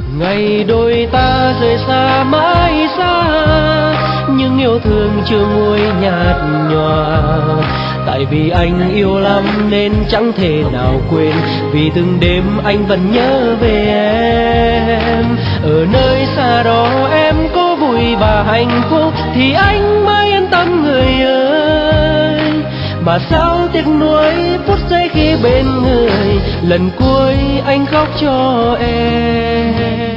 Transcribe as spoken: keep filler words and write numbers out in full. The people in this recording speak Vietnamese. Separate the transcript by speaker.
Speaker 1: Ngày đôi ta rời xa mãi xa, nhưng yêu thương chưa nguôi nhạt nhòa. Tại vì anh yêu lắm nên chẳng thể nào quên, vì từng đêm anh vẫn nhớ về em. Ở nơi xa đó em có vui và hạnh phúc thì anh mới yên tâm người ơi. Mà sao tiếc nuối phút giây khi bên người, lần cuối anh khóc cho em.